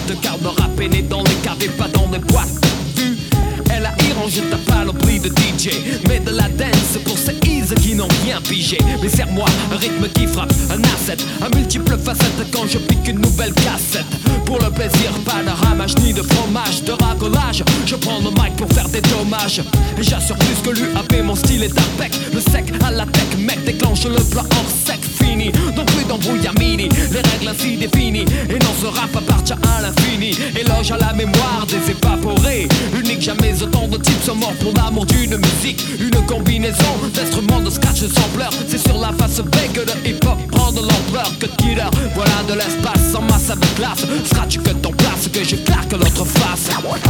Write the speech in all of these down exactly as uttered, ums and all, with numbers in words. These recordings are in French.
boîte, car le rap est né dans les caves et pas dans les boîtes. Vu, elle a irrangé ta panoplie de D J, mais de la dance pour ces ease qui n'ont rien pigé. Mais serre-moi un rythme qui frappe, un asset, un multiple facettes quand je pique une nouvelle cassette. Pour le plaisir, pas de ramage ni de fromage, de racolage. Je prends le mic pour faire des dommages. Et j'assure plus que l'U A P, mon style est impec. Le sec à la tech, mec, déclenche le plan hors sec, fini. Donc plus d'embrouille à mini, les règles ainsi définies. Et non, ce rap appartient à l'infini. Éloge à la mémoire des évaporés. Unique, jamais autant de types sont morts pour l'amour d'une musique. Une combinaison d'instruments de scratch sans pleurs. C'est sur la face B que le hip-hop prend de l'ampleur. Que de killer, voilà de l'espace en masse avec classe. Scratch que ton place, que je claque l'autre face.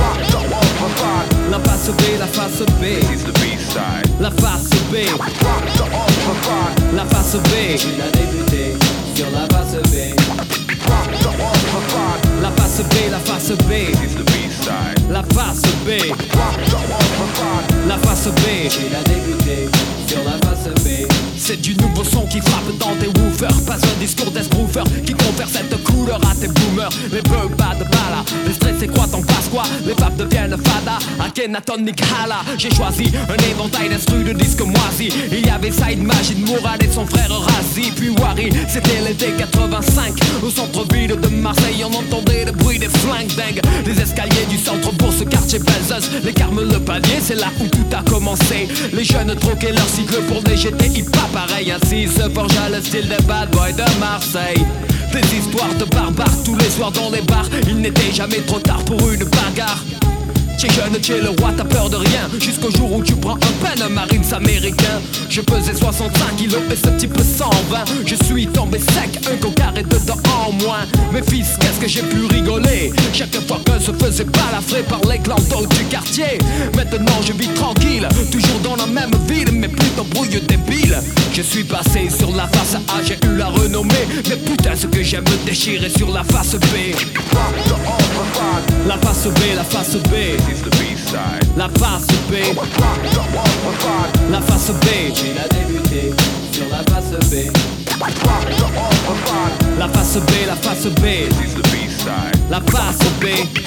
La face B, la face B, la face B, la face B. Il a débuté sur la face B. La face B, la face B, la face B, la face B. Il a débuté sur la face B. C'est du nouveau son qui frappe dans tes woofers. Pas un discours d'esbrouffer qui confère cette couleur à tes boomers. Les beurs pas de bala, les stress croient en passe quoi. Les vapes deviennent fada, Akhenaton Nick Hala. J'ai choisi un éventail d'instrus de disques moisis. Il y avait Saïd Majid Mourad et son frère Razi. Puis Wari, c'était l'été quatre-vingt-cinq. Au centre-ville de Marseille, on entendait le bruit des flingues dingues. Les escaliers du centre-bourse, quartier Belzeuse. Les Carmes, le palier, c'est là où tout a commencé. Les jeunes troquaient leur cycle pour des G T I, pas pareil. Ainsi se forgea le style des bad boys de Marseille. Des histoires de barbares tous les soirs dans les bars. Il n'était jamais trop tard pour une bagarre. T'es jeune, t'es le roi, t'as peur de rien. Jusqu'au jour où tu prends un pen Marines américain. Je pesais soixante-cinq kilos et ce type cent vingt. Je suis tombé sec, un coquard et dedans en moins. Mes fils, qu'est-ce que j'ai pu rigoler chaque fois que se faisait balafrer par les clandos du quartier. Maintenant je vis tranquille, toujours dans la même ville, mais plus d'embrouille débile. Je suis passé sur la face A, j'ai eu la renommée. Mais putain ce que j'aime me déchirer sur la face B. La face B, la face B, la face B, la face B. Il a débuté sur la face B. La face B, la face B, la face B,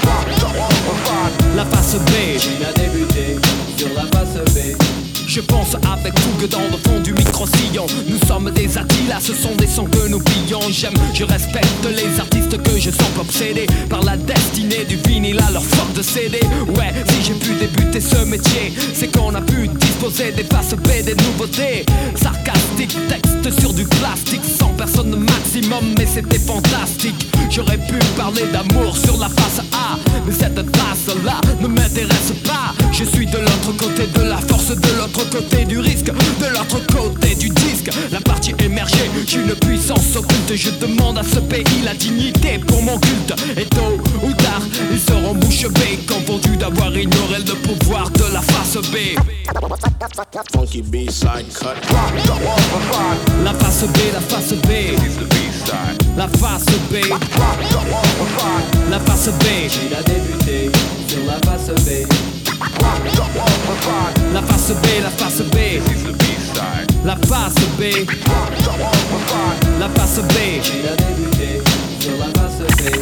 la face B. Il a débuté sur la face B. Je pense avec fougue dans le fond du micro-sillon. Nous sommes des Attila, ce sont des sons que nous pillons. J'aime, je respecte les artistes que je sens obsédés par la destinée du vinyle à leur force de C D. Ouais, si j'ai pu débuter ce métier, c'est qu'on a pu disposer des faces B, des nouveautés. Sarcastique, texte sur du plastique, cent personnes maximum, mais c'était fantastique. J'aurais pu parler d'amour sur la face A, mais cette trace-là ne m'intéresse pas. Je suis de l'autre côté de la force, de l'autre côté du risque, de l'autre côté du disque. La partie émergée, j'ai une puissance occulte. Je demande à ce pays la dignité pour mon culte. Et tôt ou tard, ils seront bouche bée, confondus d'avoir ignoré le pouvoir de la face B. Funky B-side cut. La face B, la face B, la face B, la face B. Il a débuté sur la face B. La face B, la face B,